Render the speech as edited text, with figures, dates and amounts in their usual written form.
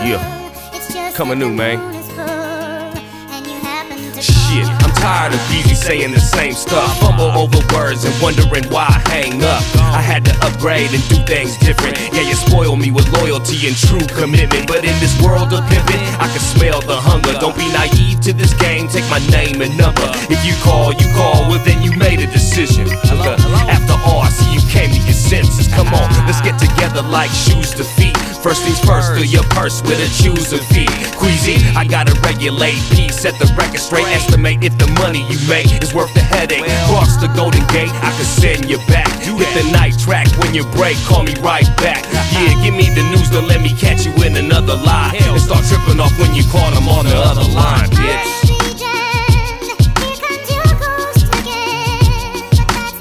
Yeah, coming new, man. Shit, I'm tired of easy saying the same stuff. Fumble over words and wondering why I hang up. I had to upgrade and do things different. Yeah, you spoil me with loyalty and true commitment. But in this world of pimping, I can smell the hunger. Don't be naive to this game, take my name and number. If you call, well then you made a decision. After all, I see you came to your senses. Come on, let's get together like shoes to feet. First things first, fill your purse with a chooser fee. Queasy, I gotta regulate peace, set the record straight. Estimate if the money you make is worth the headache. Cross the Golden Gate, I can send you back. Hit the night track when you break, call me right back. Yeah, give me the news, don't let me catch you in another lie. And start tripping off when you call them on the other line, bitch.